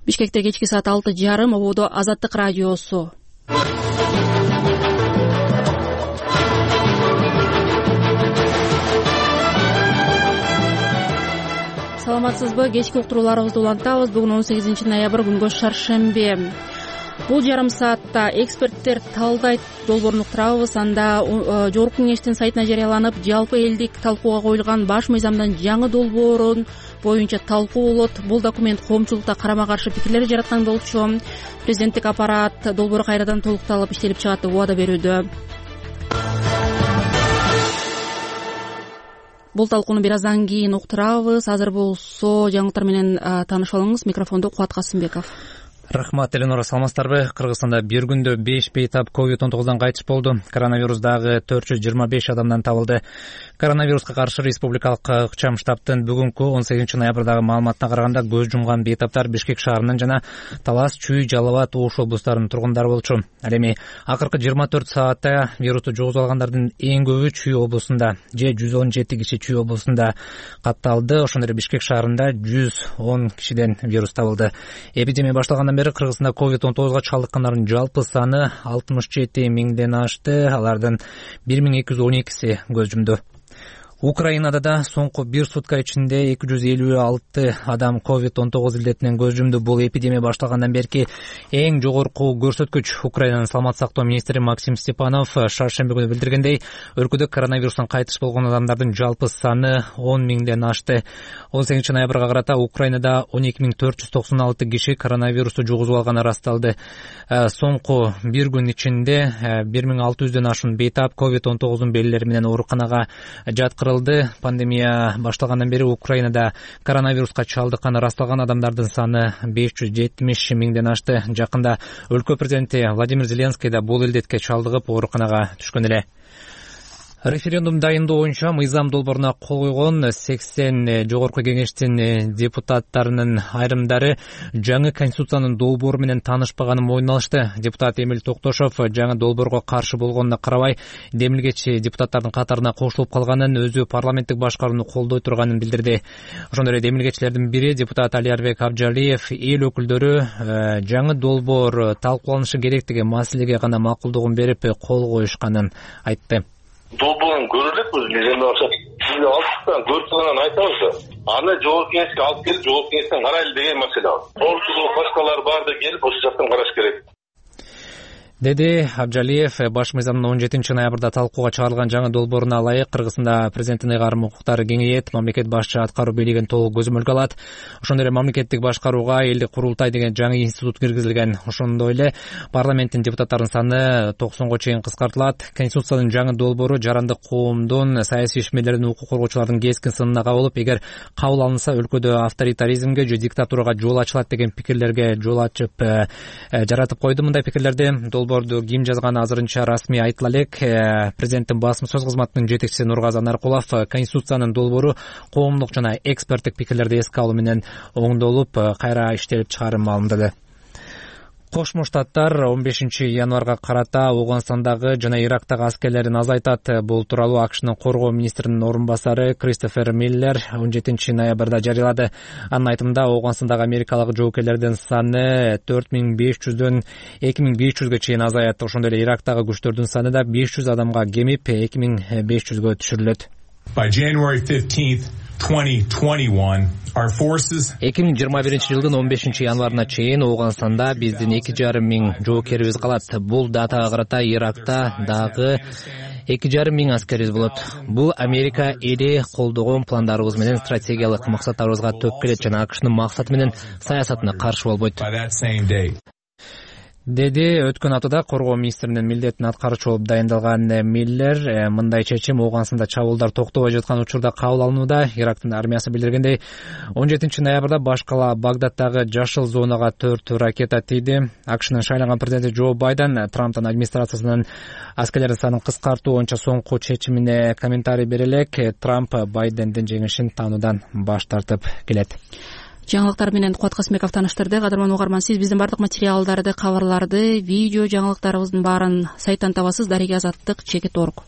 Бишкекте кечки саат 6:30 ободо Азаттык радиосу. Саламатсызбы? Кечки уктурууларыбызды улантабыз. Бүгүн 18 ноябрь күнгө шаршембе. Бул жарым саатта эксперттер талдайт долбоорун уктурабыз. Анда Жогорку Кеңештин сайтына жарыяланып, жалпы элдик талкууга коюлган баш мыйзамдын жаңы долбоорун боюнча талкуу болот. Бул документ коомчулукта карама каршы пикирлер жараткан болчу. Президенттик аппарат долбоору кайрадан толукталып иштелип чыгат деп убада берүүдө. Бул талкууну бир аздан кийин уктурабыз. Азыр болсо жаңылыктар менен таанышып алыңыз. Микрофонду Кубат Касымбеков. Рахмат, Эленора, саламатсыздарбы? Кыргызстанда бир күндө 5 бейтап COVID-19 кайтыш болду. Коронавирус дагы 425 адамдан табылды. Коронавируска каршы республикалык ыкчам штабтын бүгүнкү 18 ноябрдагы маалыматына караганда көз жумган бейтаптар Бишкек шаарынын жана Талас, Чүй, Жалал абад, Ош облустарынын тургундары болчу. Ал эми акыркы 24 саатта вирусту жугузуп алгандардын эң көбү Чүй облусунда, 117 киши Чүй облусунда катталды. Ошондой эле Бишкек шаарында 110 кишиден вирус табылды. Эпидемия башталгандан бери Кыргызстанда COVID-19 чалдыккандардын жалпы саны 67 миңден ашты. Алардын 1212си көз жумду. Украинада да соңку бир сутка ичинде 256 адам COVID-19 илдетинен көз жумду. Бул эпидемия башталгандан берки эң жогорку көрсөткүч. Украинанын саламаттык сактоо министри Максим Степанов шаршемби күнү билдиргендей, өлкөдө коронавирустан кайтыш болгон адамдардын жалпы саны 10 миңден ашты. 18 ноябрга карата Украинада 12496 киши коронавирусту жугузуп алганы ырасталды. Соңку бир күн ичинде 1600дөн ашуун бейтап COVID-19 белгилери менен ооруканага жаткырылды. Пандемия башталгандан бери Украинада коронавируска чалдыкканы ырасталган адамдардын саны 570 миңден ашты. Жакында өлкө президенти Владимир Зеленский да бул илдетке чалдыгып ооруканага түшкөн эле. Референдум дайындоо боюнча мыйзам долбооруна кол койгон 80 Жогорку Кеңештин депутаттарынын айрымдары жаңы конституциянын долбоору менен таанышпаганын мойнуна алышты. Депутат Эмил Токтошов жаңы долбоорго каршы болгонуна карабай, демилгечи депутаттардын катарына кошулуп калганын, өзү парламенттик башкарууну колдой турганын билдирди. Ошондой эле демилгечилердин бири депутат Алиарбек Абжалиев эл өкүлдөрү жаңы долбоор талкууланышы керек деген маселеге гана макулдугун берип кол коюшканын айтты. Долбоорун көрөлүк бизде алдыктан көрүп турганын айтабыз. Аны Жогорку Кеңешке алып келип, Жогорку Кеңештен карайлы деген маселе бар. Коомчулук башкалар барды келип, ошол жактан караш керек. Деди Абжалиев. Баш мыйзамдын 17 ноябрда талкууга чыгарылган жаңы долбооруна ылайык Кыргызстанда президенттин ыйгарым укуктары кеңейет, мамлекет башчы аткаруу бийлигин толук көзөмөлгө алат. Ошондой эле мамлекеттик башкарууга элдик курултай деген жаңы институт киргизилген. Ошондой эле парламенттин депутаттарынын саны 90го чейин кыскартылат. Конституциянын жаңы долбоору жарандык коомдун, саясий ишмерлердин, укук коргоочулардын кескин сынына кабылып, эгер кабыл алынса өлкөдө авторитаризмге же диктатурага жол ачылат деген пикирлерге жол ачып жаратып койду. Мындай пикирлерди долбоорду ким жазганы азырынча расмий айтыла элек. Президенттин басма сөз кызматынын жетекчиси Нургазы Наркулов конституциянын долбоору коомдук жана эксперттик пикирлерди эске алуу менен оңдолуп, кайра иштелип чыгарын маалымдады. Кошмо Штаттар 15 январга карата Афганистандагы жана Ирактагы аскерлерин азайтат. Бул тууралуу AQShnын коргоо министринин орун басары Кристофер Миллер 17 ноябрда жарыялады. Анын айтымында Афганистандагы америкалык жоокерлердин саны 4500дөн 2500га чейин азаят. Ошондой эле Ирактагы күчтөрдүн саны да 500 адамга кемип 2500га түшүрүлөт. By January 15th, 2021, our forces 2021 жылдын 15 январына чейин Афганистанда биздин 2,5 миң жоокерибиз калат. Бул датага карата Иракта дагы 2,5 миң аскерибиз болот. Бул Америка эли колдогон пландарыбыз менен стратегиялык максаттарыбызга төп келет жана AQShnын максаты менен саясатына каршы болбойт. Деди өткөн аптада коргоо министринин милдетин аткаруучу болуп дайындалган Миллер мындай чечим Афганистанда чабуулдар токтобой жаткан учурда кабыл алынууда. Ирактын армиясы билдиргендей, 17 ноябрда баш кала Багдаддагы жашыл зонага 4 ракета тийди. AQShnын шайланган президенти Джо Байден Трамптын администрациясынын аскерлердин санын кыскартуу боюнча соңку чечимине комментарий бере элек, Трамп Байдендин жеңишин таануудан баш тартып келет. Жаңылыктар менен Кубат Касымбеков тааныштырды. Кадырман угарман, сиз биздин бардык материалдарды, кабарларды, видео жаңылыктарыбыздын баарын сайттан табасыз. Дарега-Азаттык.org.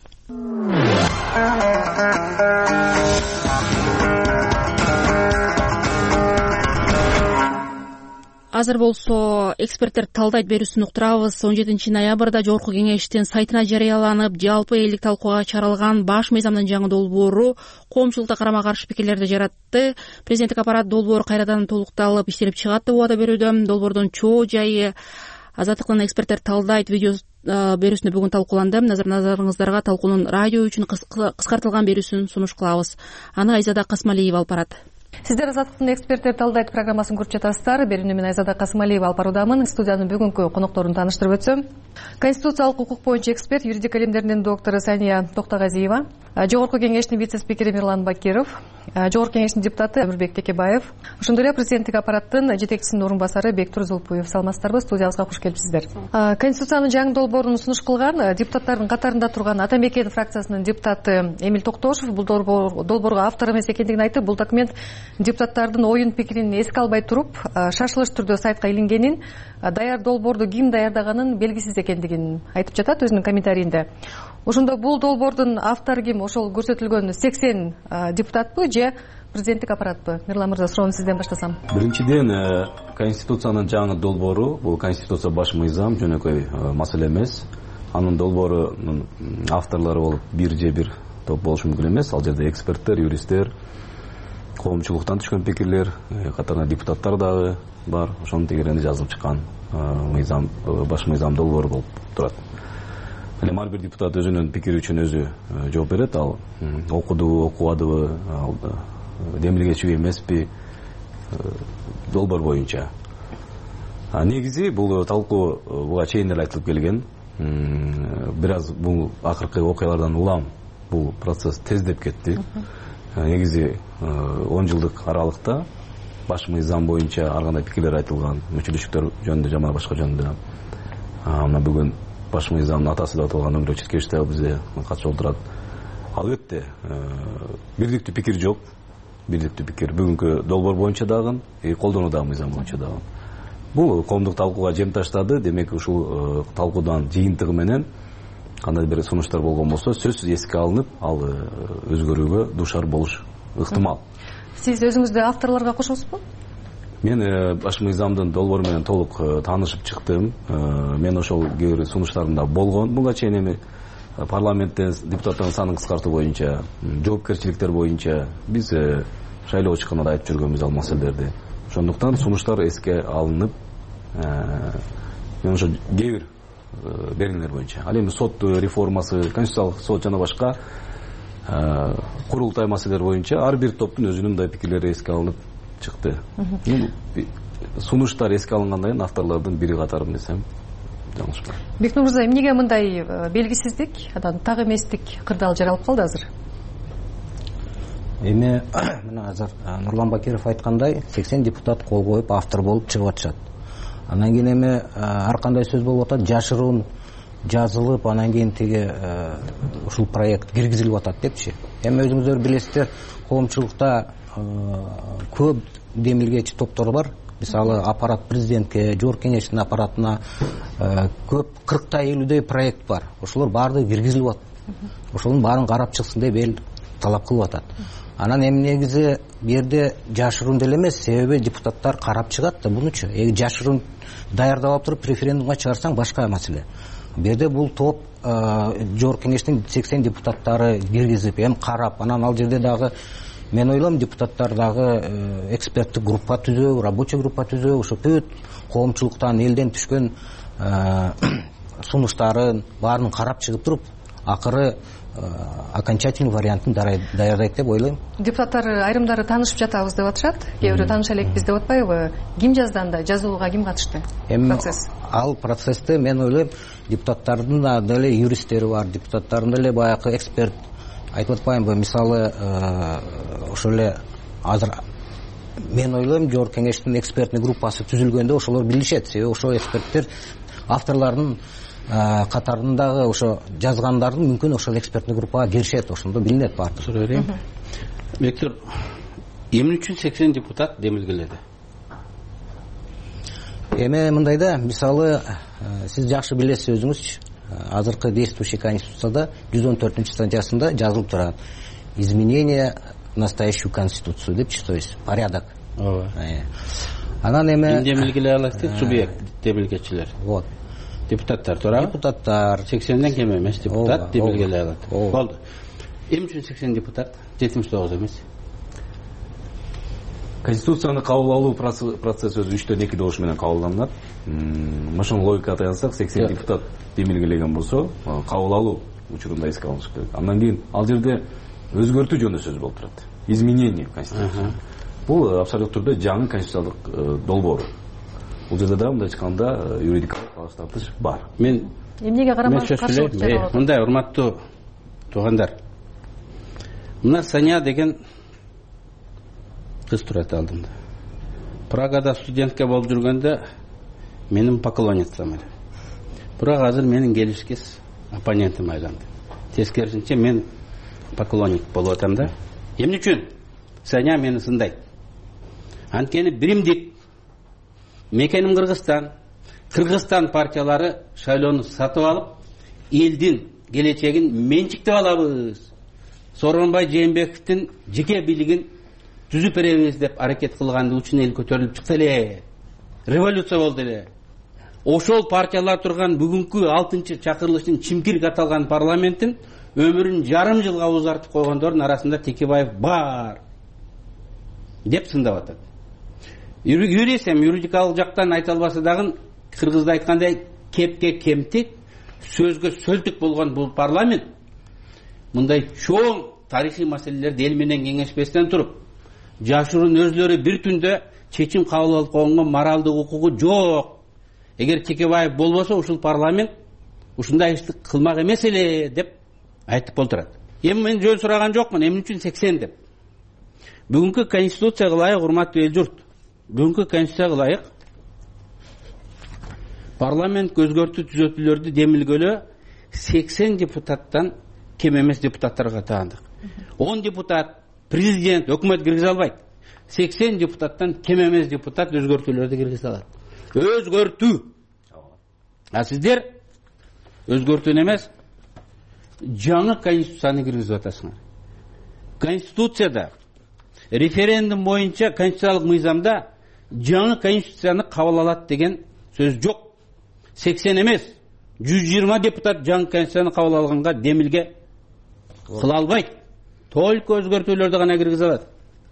азыр болсо эксперттерди талдайт берүүсүн уктурабыз. 17 ноябрда жогорку кеңештин сайтына жарыяланып, жалпы элдик талкууга чыгарылган баш мыйзамдын жаңы долбоору коомчулукта карама каршы пикирлерди жаратты. Президенттик аппарат долбоор кайрадан толукталып иштелип чыгат деп убада берүүдө. Долбоордун чоо жайы Азаттыктын эксперттер талдайт видео берүүсүндө бүгүн талкууланды. Назарыңыздарга талкуунун радио үчүн кыскартылган берүүсүн сунуш кылабыз. Аны Айзада Касмалиева алып барат. Сиздер Азаттыктын эксперттер талдайт программасын көрүп жатасыздар. Берүүнү мен Айзада Касмалиева алып баруудамын. Студиянын бүгүнкү конокторун тааныштырып өтсөм. Конституциялык укук боюнча эксперт, юридика илимдеринин доктору Сания Токтогазиева, Жогорку кеңештин вице-спикери Мирлан Бакиров, Жогорку кеңештин депутаты Өмүрбек Текебаев, ошондой эле президенттик аппараттын жетекчисинин орун басары Бектур Зулпуев. Саламатсыздарбы? Студиябызга куш келипсиздер. Конституциянын жаңы долбоорун сунуш кылган депутаттардын катарында турган Ата Мекен фракциясынын депутаты Эмил Токтошев бул долбоорго автор эмес экендигин айтып, бул документ депутаттардын оюн пикирин эске албай туруп, шашылыш түрдө сайтка илингенин, даяр долбоорду ким даярдаганын белгисиз экендигин айтып жатат өзүнүн комментарийинде. Ошондо бул долбоордун автору ким? Ошол көрсөтүлгөн 80 депутатпы же президенттик аппаратпы? Мирлан мырза, суроону сизден баштасам. Биринчиден, Конституциянын жаңы долбоору, бул Конституция баш мыйзам, жөнөкөй маселе эмес. Анын долбоорунун авторлору болуп бир же бир топ болушу мүмкүн эмес. Ал жерде эксперттер, юристтер, коомчулуктан түшкөн пикирлер, катарында депутаттар дагы бар. Ошонун тегерегинде жазылып чыккан мыйзам, баш мыйзам долбоору болуп турат. Эле ар бир депутат өзүнүн пикири үчүн өзү жооп берет. Ал окудубу, окубадыбы, демилгечиби эмеспи долбоор боюнча. Негизи бул талкуу буга чейин эле айтылып келген. Бир аз бул акыркы окуялардан улам бул процесс тездеп кетти. Негизи 10 жылдык аралыкта баш мыйзам боюнча ар кандай пикирлер айтылган, мүчөлүштөр жөнүндө жана башка жөнүндө. Мына бүгүн баш мыйзамдын атасы да аталган Өмүрбек Четкешев да бизде катышып отурат. Албетте бирдиктүү пикир жок. Бирдиктүү пикир бүгүнкү долбоор боюнча дагы, колдонуудагы мыйзам боюнча дагы. Бул коомдук талкууга жем таштады. Демек ушул талкуудан жыйынтыгы менен кандай бир сунуштар болгон болсо, сөзсүз эске алынып, ал өзгөрүүгө дуушар болуш ыктымал. Сиз өзүңүздү авторлорго кошосузбу? Мен баш мыйзамдын долбоору менен толук таанышып чыктым. Мен ошол кээ бир сунуштарында болгон. Буга чейин эми парламентте депутаттардын санын кыскартуу боюнча, жоопкерчиликтер боюнча биз шайлоого чыкканда айтып жүргөнбүз ал маселелерди. Ошондуктан сунуштар эске алынып, мен ошо кээ бир берүүлөр боюнча. Ал эми сот реформасы, конституциялык сот жана башка курултай маселелер боюнча ар бир топтун өзүнүн мындай пикирлери эске алынып чыкты. Сунуштар эске алынгандан кийин авторлордун бири катары десем жаңылышпайм. Бектур мырза, эмнеге мындай белгисиздик, анан так эместик кырдаал жаралып калды азыр? Эми мына азыр Нурлан Бакиров айткандай 80 депутат кол коюп автор болуп чыгып атышат. Анан кийин эми ар кандай сөз болуп атат, жашыруун жазылып, анан кийин тиги ушул проект киргизилип атат депчи. Эми өзүңүздөр билесиздер, коомчулукта көп демилгечи топтор бар. Мисалы аппарат президентке, жогорку кеңештин аппаратына көп 40-та 50-дөй проект бар. Ошолор баардыгы киргизилип атат. Ошонун баарын карап чыксын деп эл талап кылып атат. Анан эми негизи бу жерде жашыруун деле эмес, себеби депутаттар карап чыгат да бунучу. Жашыруун даярдап алып туруп референдумга чыгарсаң башка маселе. Бу жерде бул топ жогорку кеңештин 80 депутаттары киргизип, эми карап, анан ал жерде дагы мен ойлойм депутаттар дагы эксперттик группа түзөө, рабочий группа түзөө, ошо бүт коомчулуктан элден түшкөн сунуштарын баарын карап чыгып туруп, акыры окончательный вариантын даярдайт деп ойлойм. Депутаттар айрымдары таанышып жатабыз деп атышат. Кээ бирөө тааныша элекпиз деп атпайбы? Ким жазды анда? Жазуулуга ким катышты? Процесс. Ал процессте мен ойлойм депутаттардын деле юристтери бар, депутаттардын деле баягы эксперт айтып атпаймынбы? Мисалы ошол эле азыр мен ойлойм жогорку кеңештин экспертный группасы түзүлгөндө ошолор билишет. Себеби ошол эксперттер авторлордун катарындагы ошо жазгандардын мүмкүн ошол экспертный группага киришет, ошондо билинет баардыгы. Суроо берейин. Бектур, эмне үчүн 80 депутат демилгеледи? Эми мындай да, мисалы сиз жакшы билесиз өзүңүзчү, азыркы действующий конституцияда 114-статьясында жазылып турат. Изменение в настоящую конституцию депчи, то есть порядок. Анан эме ким демилгелей алат дейт? Субъект демилгечилер. Вот. Депутаттар, туурабы? Депутаттар 80ден кем эмес депутат демилгелей алат. Болду. Эмне үчүн 80 депутат, 79 эмес? Конституцияны кабыл алуу процесси өзү 3-2 добуш менен кабылданат. Ошол логикага таянсак 80 депутат демилгелеген болсо, кабыл алуу учурунда эске алыныш керек. Андан кийин ал жерде өзгөртүү жөнүндө сөз болуп турат. Изменение конституции. Бул абсолюттуу түрдө жаңы конституциялык долбоор. Бул жерде да мындай айтканда юридикалык талаш тартыш бар. Мен эмнеге карама каршы болуп мындай урматтуу туугандар. Мына Саня деген кыз турат алдымда. Прагада студентке болуп жүргөндө менин поклонницам эле. Бирок азыр менин келишкес оппонентим айланды. Тескерисинче мен поклонник болуп атам да. Эмне үчүн? Саня мени сындайт. Анткени биримдик мекеним Кыргызстан партиялары шайлоону сатып алып, элдин келечегин менчиктеп алабыз. Сооронбай Жээнбековдин жеке бийлигин түзүп беребиз деп аракет кылган үчүн эл көтөрүлүп чыкты эле. Революция болду эле. Ошол партиялар турган бүгүнкү 6-чакырылыштын чимкирик аталган парламенттин өмүрүн жарым жылга узартып койгондордун арасында Текебаев бар деп сындап атат. Юрисем юридикалык жактан айта албаса дагы кыргызда айткандай кепке кемтик, сөзгө сөздүк болгон бул парламент мындай чоң тарыхый маселелерди эл менен кеңешпестен туруп, жашыруун өзлөрү бир түндө чечим кабыл алып койгонго моралдык укугу жок. Эгер Текебаев болбосо ушул парламент ушундай ишти кылмак эмес эле деп айтып болтурат. Эми мен жөн сураган жокмун, эмне үчүн 80 деп. Бүгүнкү конституцияга ылайык, урматтуу эл журт, бүгүнкү конституцияга ылайык парламент өзгөртүү түзөтүүлөрдү демилгелөө 80 депутаттан кем эмес депутаттарга таандык. 10 депутат президент, өкмөт киргизе албайт. 80 депутаттан кем эмес депутат өзгөртүүлөрдү киргизе алат. Өзгөртүү. А сиздер өзгөртүүнү эмес, жаңы конституцияны киргизип атасыңар. Конституцияда, референдум боюнча конституциялык мыйзамда жаңы конституцияны кабыл алат деген сөз жок. 80 эмес, 120 депутат жаңы конституцияны кабыл алганга демилге кыла албайт. Только өзгөртүүлөрдү гана киргизе алат.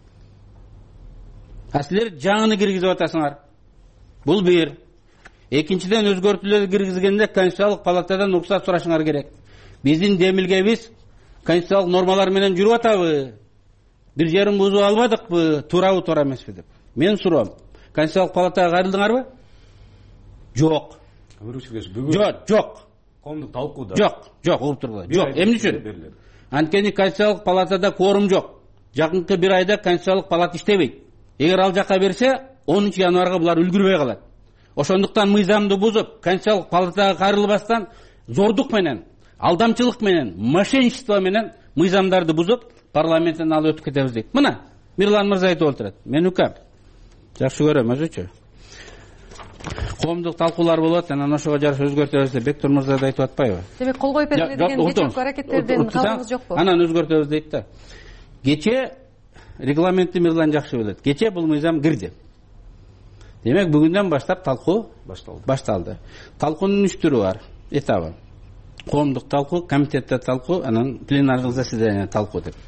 А силер жаңыны киргизип атасыңар. Бул бир. Экинчиден, өзгөртүүлөрдү киргизгенде Конституциялык палатадан уруксат сурашыңар керек. Биздин демилгебиз конституциялык нормалар менен жүрүп атабы? Бир жерин бузуп албадыкпы? Туурабы, туура эмеспи деп. Мен суроом. Конституциялык палатага кайрылдыңарбы? Жок. Жок. Коомдук талкууда. Жок, угуп тургула. Жок. Эмне үчүн? Анткени Конституциялык палатада кворум жок. Жакынкы бир айда Конституциялык палата иштебейт. Эгер ал жака берсе, 10 январга булар үлгүрбөй калат. Ошондуктан мыйзамды бузуп, Конституциялык палатага кайрылбастан зордук менен, алдамчылык менен, мошенничество менен мыйзамдарды бузуп, парламенттен алып өтүп кетебиз дейт. Мына Мирлан мырза айтып отурат. Мен укам. Жакшы көрөм өзүчү. Коомдук талкуулар болот, анан ошого жараша өзгөртөбүз деп Бектур мырза да айтып атпайбы? Демек кол коюп берилген кечээки аракеттерден кабарыңыз жокпу? Анан өзгөртөбүз дейт да. Кечээ регламентти Мирлан жакшы билет. Кечээ бул мыйзам кирди. Демек бүгүндөн баштап талкуу башталды. Талкуунун 3 түрү бар, этабы. Коомдук талкуу, комитетте талкуу, анан пленардык заседание талкуу деп.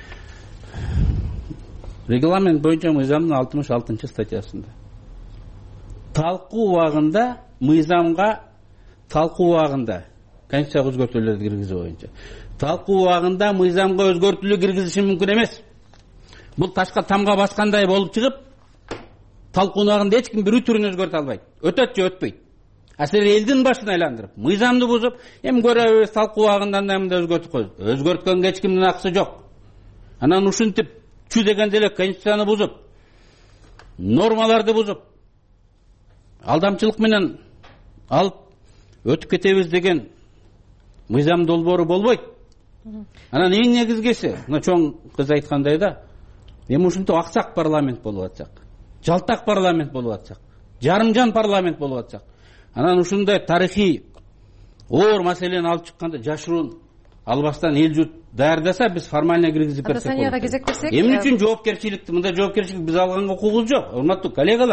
Регламент боюнча мыйзамдын 66-статьясында талкуу убагында мыйзамга талкуу убагында конституцияга өзгөртүүлөрдү киргизүү боюнча талкуу убагында мыйзамга өзгөртүүлөр киргизиши мүмкүн эмес. Бул ташка тамга баскандай болуп чыгып, талкуунун убагында эч ким бир түрүн өзгөртө албайт. Өтөт же өтпөйт. А силер элдин башын айландырып, мыйзамды бузуп, эми көрөбүз талкуу убагында мындай өзгөртүп коебуз. Өзгөрткөнгө эч кимдин акысы жок. Анан ушинтип чүзегенде эле конституцияны бузуп, нормаларды бузуп, алдамчылык менен алып өтүп кетебиз деген мыйзам долбоору болбойт. Анан эң негизгиси, мына чоң кыз айткандай да, эми ушинтип аксак парламент болуп атсак, жалтак парламент болуп атсак, жарымжан парламент болуп атсак, анан ушундай тарыхый оор маселени алып чыкканда жашыруун албастан эл журт даярдаса, биз формально киргизип берсек болот. Кезек берсек. Эмне үчүн жоопкерчиликти, мындай жоопкерчилик биз алганга укугубуз жок. Урматтуу коллегалар,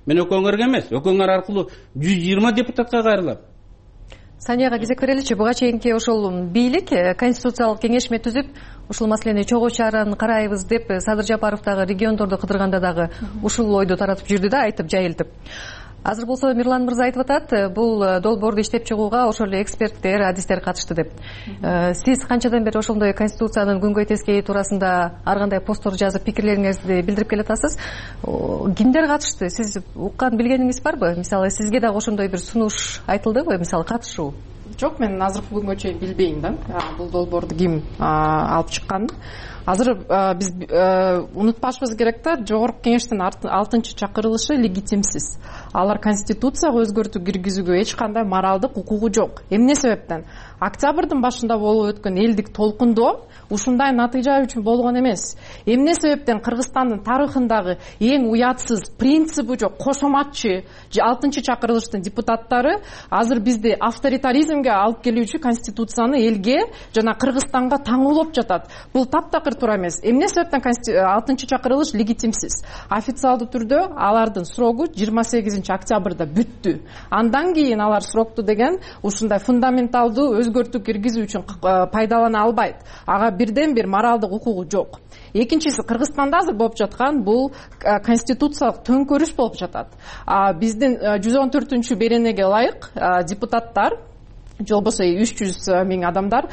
мен өкөңөргө эмес, өкөңөр аркылуу 120 депутатка кайрылам. Санияга кезек береличи. Буга чейинки ошол бийлик конституциялык кеңешме түзүп, ушул маселени чогуу чаран карайбыз деп Садыр Жапаров дагы региондорду кыдырганда дагы ушул ойду таратып жүрдү да, айтып жайылтып. Азыр болсо Мирлан мырза айтып атат, бул долбоорду иштеп чыгууга ошол эле эксперттер, адистер катышты деп. Сиз канчадан бери ошондой конституциянын күнгөй тескейи туурасында ар кандай посттор жазып, пикирлериңизди билдирип келатасыз. Кимдер катышты? Сиз уккан билгениңиз барбы? Мисалы, сизге дагы ошондой бир сунуш айтылдыбы? Мисалы, катышуу? Жок, мен азыркы күнгө чейин билбейм да, бул долбоорду ким алып чыкканын. Азыр биз унутпашыбыз керек да, жогорку кеңештин 6-чакырылышы легитимсиз. Алар конституцияга өзгөртүү киргизүүгө эч кандай моралдык укугу жок. Эмне себептен? Октябрдын башында болуп өткөн элдик толкундоо ушундай натыйжа үчүн болгон эмес. Эмне себептен Кыргызстандын тарыхындагы эң уятсыз принциби жок кошоматчы 6-чакырылыштын депутаттары азыр бизди авторитаризмге алып келүүчү конституцияны элге жана Кыргызстанга таңуулап жатат. Бул таптакыр туура эмес. Эмне себептен 6-чакырылыш легитимсиз? Официалдуу түрдө алардын срогу 28 октябрда бүттү. Андан кийин алар срокду деген ушундай фундаменталдуу өзгөртүү киргизүү үчүн пайдалана албайт. Ага бирден бир моралдык укугу жок. Экинчиси, Кыргызстанда азыр болуп жаткан бул конституциялык төңкөрүш болуп жатат. Биздин 114-беренеге ылайык депутаттар, же болбосо 300 миң адамдар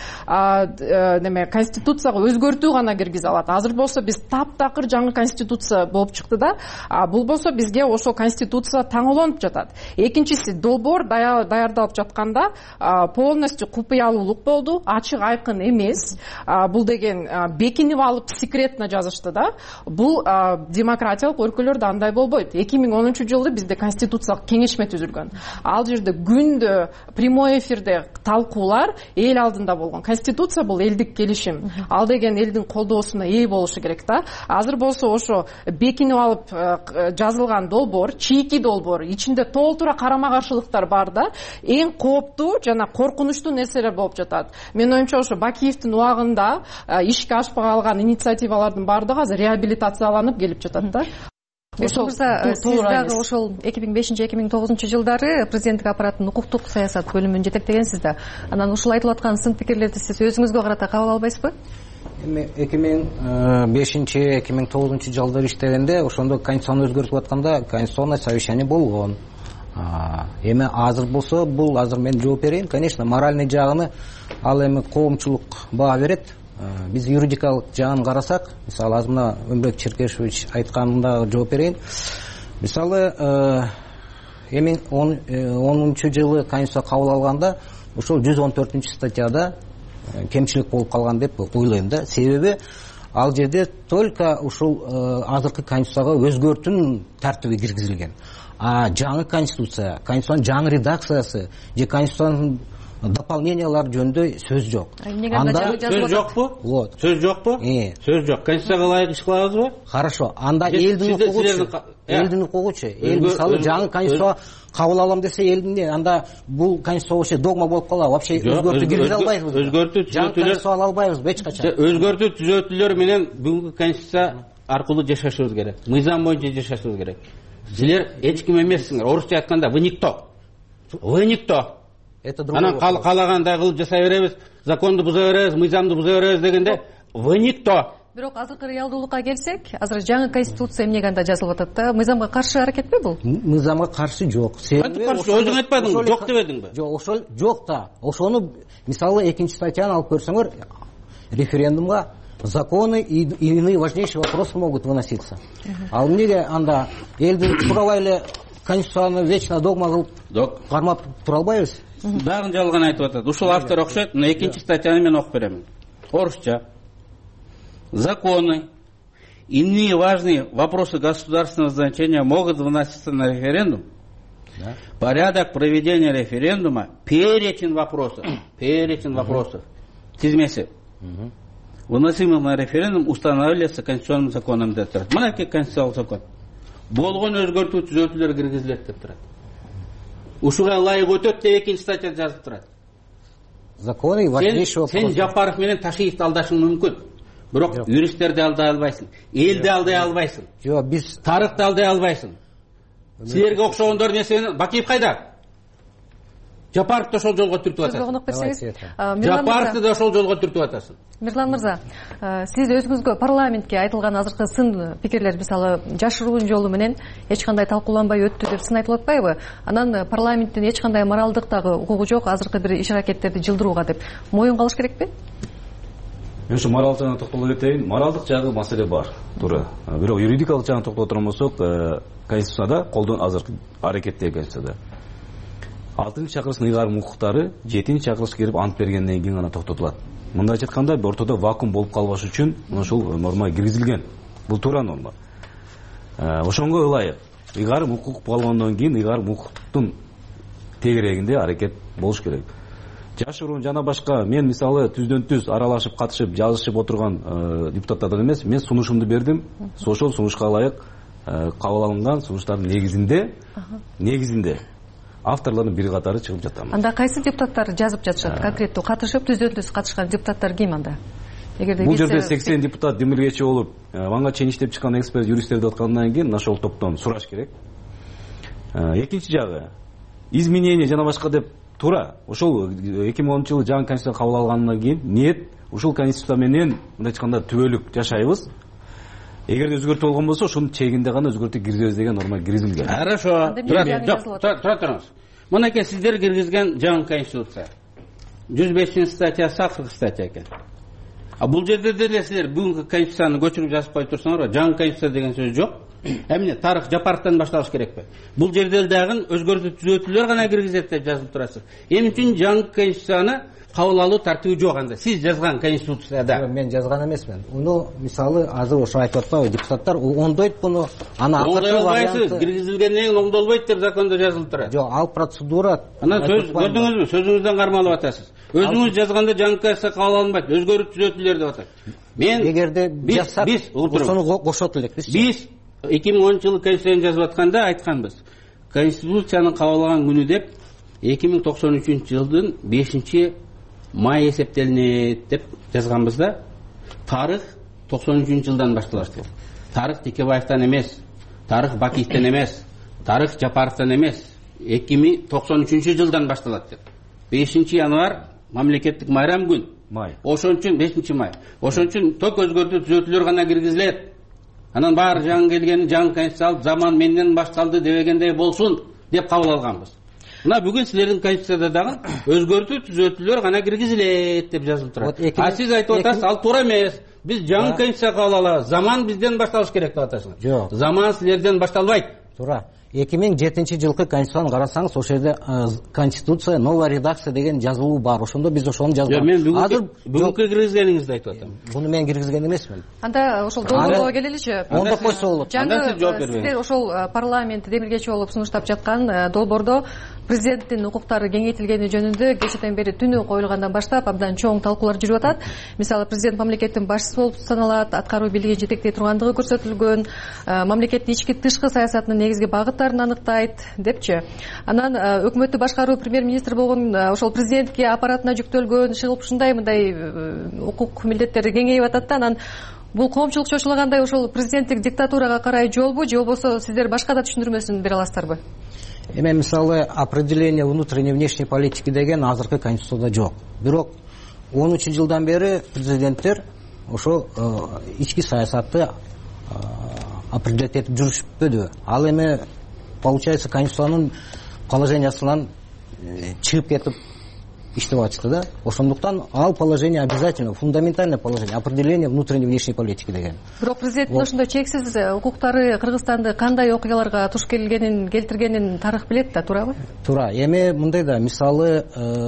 конституцияга өзгөртүү гана киргизе алат. Азыр болсо биз таптакыр жаңы конституция болуп чыкты да, бул болсо бизге ошол конституция таңууланып жатат. Экинчиси, долбоор даярдалып жатканда полностью купуялуулук болду, ачык айкын эмес. Бул деген бекинип алып секретно жазышты да. Бул демократиялык өлкөлөрдө андай болбойт. 2010-жылы бизде конституциялык кеңешме түзүлгөн. Ал жерде күндө прямой эфирде талкуулар эл алдында болгон. Конституция бул элдик келишим. Ал деген элдин колдоосуна ээ болушу керек да. Азыр болсо ошо бекинип алып жазылган долбоор, чийки долбоор, ичинде толтура карама каршылыктар бар да. Эң кооптуу жана коркунучтуу нерселер болуп жатат. Менин оюмча ошо Бакиевдин убагында ишке ашпай калган инициативалардын баардыгы азыр реабилитацияланып келип жатат да. Ошол сиз дагы ошол 2005-2009 жылдары президенттик аппараттын укуктук саясат бөлүмүн жетектегенсиз да. Анан ушул айтылып аткан сын пикирлерди сиз өзүңүзгө карата кабыл албайсызбы? Эми 2005-2009 жылдары иштегенде ошондо конституцияны өзгөртүп атканда конституционный совещание болгон. Эми азыр болсо бул азыр мен жооп берейин. Конечно, моральный жагыны ал эми коомчулук баа берет. Биз юридикалык жагын карасак, мисалы азыр мына Өмбек Черкешевич айтканына жооп берейин. Мисалы эми 10-жылы конституция кабыл алганда ошол 114-статьяда кемчилик болуп калган деп ойлойм да. Себеби ал жерде только ушул азыркы конституцияга өзгөртүүнүн тартиби киргизилген. Жаңы конституциянын жаңы редакциясы же конституциянын дополнениялар жөнүндө сөз жок. Сөз жокпу? Вот. Сөз жокпу? Сөз жок. Конституцияга ылайык иш кылабызбы? Хорошо. Анда элдин укугучу. Эл мисалы жаңы конституция кабыл алам десе элдин анда бул конституция вообще догма болуп калат. Вообще өзгөртүү киргизе албайбыз. Өзгөртүү түзөтүүлөр ала албайбыз эч качан. Өзгөртүү түзөтүүлөр менен бүгүнкү конституция аркылуу жашашыбыз керек. Мыйзам боюнча жашашыбыз керек. Силер эч ким эмессиңер. Орусча айтканда вы никто. Вы никто. Анан каалагандай кылып жасай беребиз, законду буза беребиз, мыйзамды буза беребиз дегенде вы никто. Бирок азыркы реалдуулукка келсек, азыр жаңы конституция эмнеге анда жазылып атат да? Мыйзамга каршы аракетпи бул? Мыйзамга каршы жок. Себеби өзүң айтпадыңбы? Жок дебедиңби? Жок, ошол жок да. Ошону мисалы 2-статьяны алып көрсөңөр, референдумга законы и иные важнейшие вопросы могут выноситься. Ал эмнеге анда элдин турабай эле конституцияны вечно догма кылып кармап тура албайбыз? Барын жалган айтып атат. Ушул автор окшойт. Мына 2-статьяны мен окуп берем. Орусча. Законы, иные важные вопросы государственного значения могут выноситься на референдум. Порядок проведения референдума, перечень вопросов, тизмеси, выносимых на референдум устанавливается конституционным законом деп турат. Мынакей конституциялык закон. Болгон өзгөртүү түзөтүүлөр киргизилет деп турат. Ушуга ылайык өтөт деп 2-статья жазып турат. Законы важнейший вопрос. Сен Жапаров менен Ташиевди алдашың мүмкүн. Бирок юристтерди алдай албайсың, элди алдай албайсың. Жок, биз тарыхты алдай албайсың. Силерге окшогондор несени Бакиев кайда? Жапаровду да ошол жолго түртүп атасың. Огонук берсеңиз. Жапаровду да ошол жолго түртүп атасың. Мирлан мырза, сиз өзүңүзгө парламентке айтылган азыркы сын пикирлер, мисалы жашыруун жолу менен эч кандай талкууланбай өттү деп сын айтылып атпайбы? Анан парламенттин эч кандай моралдык дагы укугу жок азыркы бир иш аракеттерди жылдырууга деп моюнга алыш керекпи? Мен ушу моралдык жагына токтолуп кетейин. Моралдык жагы маселе бар, туура. Бирок юридикалык жагына токтоло турган болсок, Конституцияда колдон азыркы аракеттеги Конституцияда 6-чакырыштын ыйгарым укуктары 7-чакырышка кирип ант бергенден кийин гана токтотулат. Мындайча айтканда, ортодо вакуум болуп калбаш үчүн ушул норма киргизилген. Бул туура норма. Ошонго ылайык ыйгарым укук болгондон кийин ыйгарым укуктун тегерегинде аракет болуш керек. Жашыруун жана башка мен мисалы түздөн-түз аралашып, катышып, жазышып отурган депутаттардан эмес, мен сунушумду бердим. Ошол сунушка ылайык кабыл алынган сунуштардын негизинде авторлордун бир катары чыгып жатам. Анда кайсы депутаттар жазып жатышат? Конкреттүү катышып, түздөн-түз катышкан депутаттар ким анда? Бул жерде 80 депутат демилгечи болуп, мага чейин иштеп чыккан эксперт, юристтер деп аткандан кийин ошол топтон сураш керек. Экинчи жагы изменение жана башка деп туура. Ошол 2010-жылы жаңы конституция кабыл алгандан кийин ниет ушул конституция менен мындай айтканда түбөлүк жашайбыз. Эгерде өзгөртүү болгон болсо, ошонун чегинде гана өзгөртүү киргизебиз деген норма киргизилген. Хорошо. Тура туруңуз. Мынакей сиздер киргизген жаңы конституция. 105-статьясы акыркы статья экен. Бул жерде деле силер бүгүнкү конституцияны көчүрүп жазып коюп турсаңар, жаңы конституция деген сөз жок. Эмне тарых Жапаровдон башталыш керекпи? Бул жерде дагы өзгөртүү түзөтүүлөр гана киргизет деп жазылып турасыз. Эмне үчүн жаңы конституцияны кабыл алуу тартиби жок анда? Сиз жазган конституцияда. Мен жазган эмесмин. Уну мисалы азыр ошо айтып атпайбы депутаттар оңдойт буну, аны акыркы варианты киргизилгенден кийин оңдолбойт деп закондо жазылып турат. Жок, ал процедура. Анан сөз көрдүңүзбү? Сөзүңүздөн кармалып атасыз. Өзүңүз жазганда жаңы конституция кабыл алынбайт, өзгөрүү түзөтүүлөр деп атат. Мен эгерде жазсак, ошону кошот элекпиз. Биз 2010-жылы конституцияны жазып атканда айтканбыз. Конституцияны кабыл алган күнү деп 2093-жылдын 5-май эсептелинет деп жазганбыз да. Тарых 93-жылдан башталат. Тарых Текебаевтан эмес, тарых Бакиевтен эмес, тарых Жапаровтан эмес, 2093-жылдан башталат деп. 5-январь мамлекеттик майрам күн. Ошон үчүн 5-май. Ошон үчүн ток өзгөртүү түзөтүүлөр гана киргизилет. Анан баары жаңы келгени жаңы конституция алып заман менден башталды дебегендей болсун деп кабыл алганбыз. Мына бүгүн силердин конституцияда дагы өзгөртүү түзөтүүлөр гана киргизилет деп жазылып турат. Сиз айтып атасыз, ал туура эмес. Биз жаңы конституция кабыл алабыз. Заман бизден башталыш керек деп атасыңар. Жок. Заман силерден башталбайт. Туура. 2007-жылкы конституцияны карасаңыз, ошол жерде конституция новая редакция деген жазылуу бар. Ошондо биз ошону жазган. Мен бүгүнкү киргизгениңизди айтып атам. Буну мен киргизген эмесмин. Анда ошол долбоорго келеличи. Онда койсо болот. Сиздер ошол парламент демилгечи болуп сунуштап жаткан долбоордо президенттин укуктары кеңейтилгени жөнүндө кечээден бери түнү коюлгандан баштап абдан чоң талкуулар жүрүп атат. Мисалы президент мамлекеттин башчысы болуп саналат, аткаруу бийлигин жетектей тургандыгы көрсөтүлгөн, мамлекеттин ички тышкы саясатынын негизги багыттарын аныктайт депчи. Анан өкмөттү башкаруу премьер-министр болгон ошол президентке аппаратына жүктөлгөн ушундай мындай укук милдеттери кеңейип атат да. Анан бул коомчулук чочулагандай ошол президенттик диктатурага карай жолбу же болбосо сиздер башка да түшүндүрмөсүн бере аласыздарбы? Эми мисалы определение внутренней и внешней политики деген азыркы конституцияда жок. Бирок 13-жылдан бери президенттер ошол ички саясатты определять этип жүрүшпөдү. Ал эми получается конституциянын положениясынан чыгып кетип иштеп атышты да. Ошондуктан ал положение обязательно, фундаментальное положение, определение внутренней и внешней политики деген. Бирок президенттин ошондой чексиз укуктары Кыргызстанды кандай окуяларга туш келтиргенин тарых билет да, туурабы? Туура. Эми мындай да, мисалы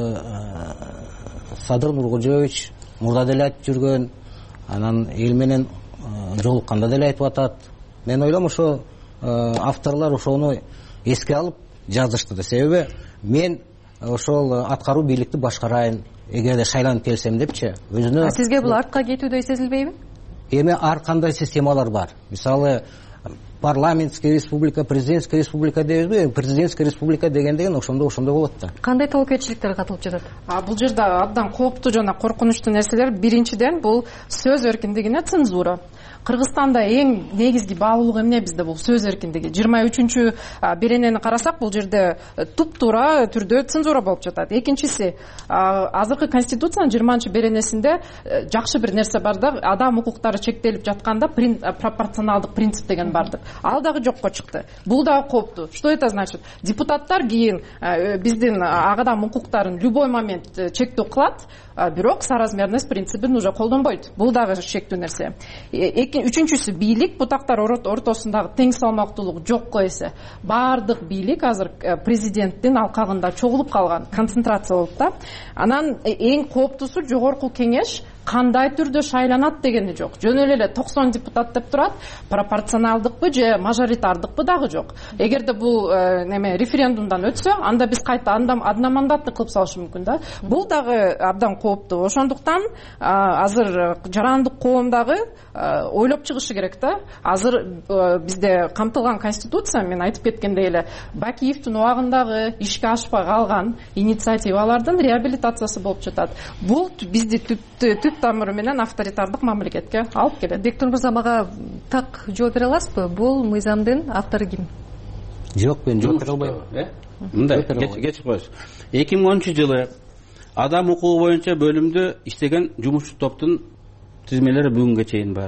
Садыр Нуркожоевич мурда деле айтып жүргөн, анан эл менен жолукканда деле айтып атат. Мен ойлойм ошо авторлор ошону эске алып жазышты да. Себеби мен ошол аткаруу бийликти башкарайын, эгерде шайланып келсем депчи. Өзүнө сизге бул артка кетүүдөй сезилбейби? Эми ар кандай системалар бар. Мисалы парламентская республика, президентская республика дейбизби? Президентская республика деген ошондой болот да. Кандай тобокелчиликтер катылып жатат? Бул жерде абдан кооптуу жана коркунучтуу нерселер. Биринчиден бул сөз эркиндигине цензура. Кыргызстанда эң негизги баалуулук эмне бизде? Бул сөз эркиндиги. 23 беренени карасак, бул жерде туп-туура түрдө цензура болуп жатат. Экинчиси, азыркы конституциянын 20 беренесинде жакшы бир нерсе бар да, адам укуктары чектелип жатканда пропорционалдык принцип деген бардыр. Ал дагы жокко чыкты. Бул дагы кооптуу. Что это значит? Депутаттар кийин биздин адам укуктарын любой момент чектөө кылат, бирок соразмерность принцибин уже колдонбойт. Бул дагы шектүү нерсе. Үчүнчүсү, бийлик бутактар ортосундагы тең салмактуулук жокко эсе. Баардык бийлик азыр президенттин алкагында чогулуп калган, концентрация болуп да. Анан эң кооптуусу жогорку кеңеш кандай түрдө шайланат дегени жок. Жөн эле 90 депутат деп турат, пропорционалдыкпы же мажоритардыкпы дагы жок. Эгерде бул референдумдан өтсө, анда биз кайта одномандатты кылып салышы мүмкүн да. Бул дагы абдан кооптуу. Ошондуктан азыр жарандык коом дагы ойлоп чыгышы керек да. Азыр бизде камтылган конституция, мен айтып кеткендей эле, Бакиевдин убагындагы ишке ашпай калган инициативалардын реабилитациясы болуп жатат. Бул бизди түп тамыры менен авторитардык мамлекетке алып келет. Бектур мырза, мага так жооп бере аласызбы? Бул мыйзамдын автору ким? Жок, мен жооп бере албайм. Мындай кечип коюңуз. 2010-жылы адам укугу боюнча бөлүмдө иштеген жумушчу топтун тизмелери бүгүнгө чейин бар.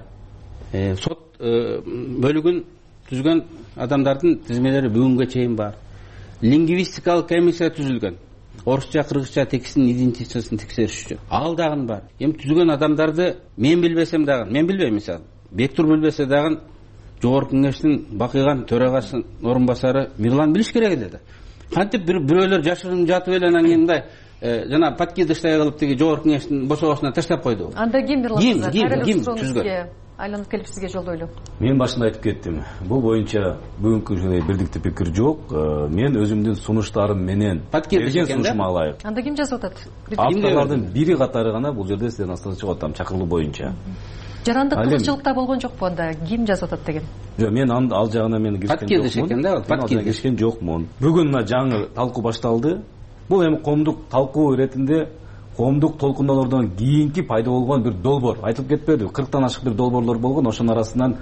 Сот бөлүгүн түзгөн адамдардын тизмелери бүгүнгө чейин бар. Лингвистикалык комиссия түзүлгөн. Орусча, кыргызча текстин идентификациясын текшериш үчүн. Ал дагы бар. Эми түзгөн адамдарды мен билбесем дагы, мен билбейм, мисалы, Бектур билбесе дагы жогорку кеңештин бакыйган төрагасынын орун басары Мирлан билиш керек эле. Кантип бирөөлөр жашырын жатып эле анан кийин мындай жана подкидыштай кылып тиги жогорку кеңештин бошоосуна таштап койду. Анда ким Мирлан? Ким түзгөн? Айланып келип сизге жолдойлу. Мен башында айтып кеттим. Бул боюнча бүгүнкү бирдиктүү пикир жок. Мен өзүмдүн сунуштарым менен берген сунушума алайык. Анда ким жазып атат? Авторлордун бири катары гана бул жерде сизден астан чыгып атам, чакырылуу боюнча. Жарандык кызыкчылыкта болгон жокпу анда? Ким жазып атат деген? Жок, мен ал жагына мен киришкен жокмун. Бүгүн мына жаңы талкуу башталды. Бул эми коомдук талкуу иретинде коомдук толкундоолордон кийинки пайда болгон бир долбоор. Айтылып кетпедиби? 40тан ашык бир долбоорлор болгон, ошонун арасынан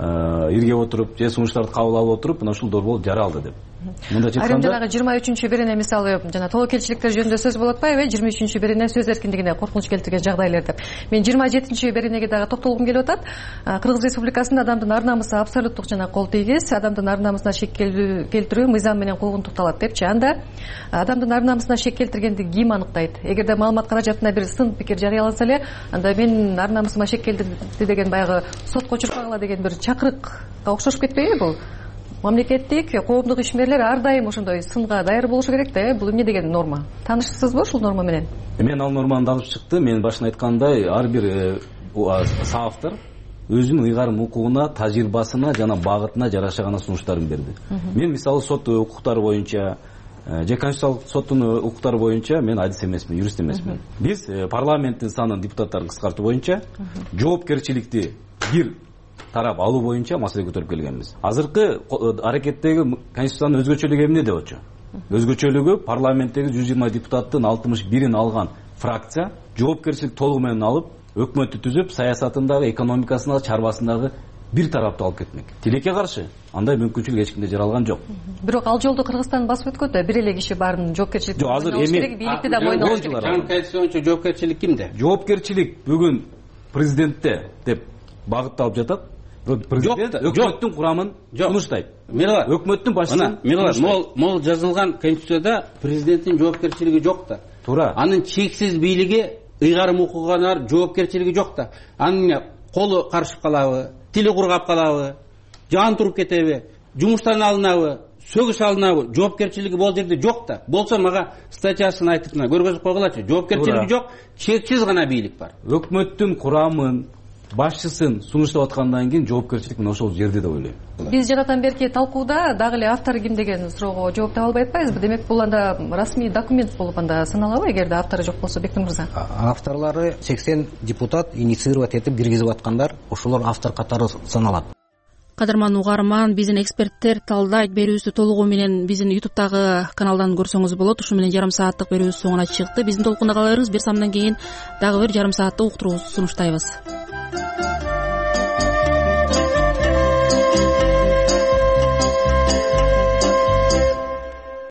иргеп отуруп, же сунуштарды кабыл алып отуруп, мына ушул долбоор жаралды деп. Айрым жанагы 23 берене мисалы жана тобокелчиликтер жөнүндө сөз болуп атпайбы? 23 берене сөз эркиндигине коркунуч келтирген жагдайлар деп. Мен 27 беренеге дагы токтолгум келип атат. Кыргыз Республикасында адамдын ар намысы абсолюттук жана кол тийгиз, адамдын ар намысына шек келтирүү мыйзам менен куугунтукталат депчи. Анда адамдын ар намысына шек келтиргенди ким аныктайт? Эгерде маалымат каражатына бир сын пикир жарыяланса эле, анда мен ар намысыма шек келтирди деген баягы сотко чуркагыла деген бир чакырыкка окшошуп кетпейби бул? Мамлекеттик, коомдук ишмерлер ар дайым ошондой сынга даяр болушу керек да. Бул эмне деген норма? Таанышсызбы ушул норма менен? Мен ал норманы алып чыктым. Мен башында айткандай, ар бир соавтор өзүнүн ыйгарым укугуна, тажрыйбасына жана багытына жараша гана сунуштарын берди. Мен мисалы сот укуктары боюнча же конституциялык соттун укуктары боюнча мен адис эмесмин, юрист эмесмин. Биз парламенттин санын, депутаттарын кыскартуу боюнча жоопкерчиликти бир тарап алуу боюнча маселе көтөрүп келгенбиз. Азыркы аракеттеги конституциянын өзгөчөлүгү эмне деп отчу? Өзгөчөлүгү парламенттеги 120 депутаттын 61-ин алган фракция жоопкерчилик толугу менен алып, өкмөттү түзүп, саясатындагы, экономикасындагы, чарбасындагы бир тараптуу алып кетмек. Тилекке каршы андай мүмкүнчүлүк эч кимде жаралган жок. Бирок ал жолду Кыргызстан басып өткөн да, бир эле киши баарын жоопкерчиликти. Жок, азыр эми бийликти да мойнуна алыш керек. Жаңы конституция жоопкерчилик кимде? Жоопкерчилик бүгүн президентте деп багытталып жатат. Президент өкмөттүн курамын сунуштайт. Мирлан, өкмөттүн башчысын. Мирлан, могул жазылган конституцияда президенттин жоопкерчилиги жок да. Туура. Анын чексиз бийлиги, ыйгарым укугана жоопкерчилиги жок да. Анын колу карышып калабы, тили кургап калабы, жан туруп кетеби, жумуштан алынабы, сөгүш алынабы, жоопкерчилиги бул жерде жок да. Болсо мага статьясын айтып көргөзүп койгулачы. Жоопкерчилиги жок, чексиз гана бийлик бар. Өкмөттүн курамын, башчысын сунуштап аткандан кийин жоопкерчилик мына ошол жерде деп ойлойм. Биз жаратан берки талкууда дагы эле автор ким деген суроого жооп таба албай атпайбызбы? Демек бул анда расмий документ болуп анда саналабы, эгерде автору жок болсо, Бектур мырза? Авторлору 80 депутат инициировать этип киргизип аткандар, ошолор автор катары саналат. Кадырман угарман, биздин эксперттер талдайт берүүсү толугу менен биздин YouTube'дагы каналдан көрсөңүз болот. Ушу менен жарым сааттык берүүбүз соңуна чыкты. Биздин толкунда кала бериңиз. Бир самдан кийин дагы бир жарым сааттык уктуруу сунуштайбыз.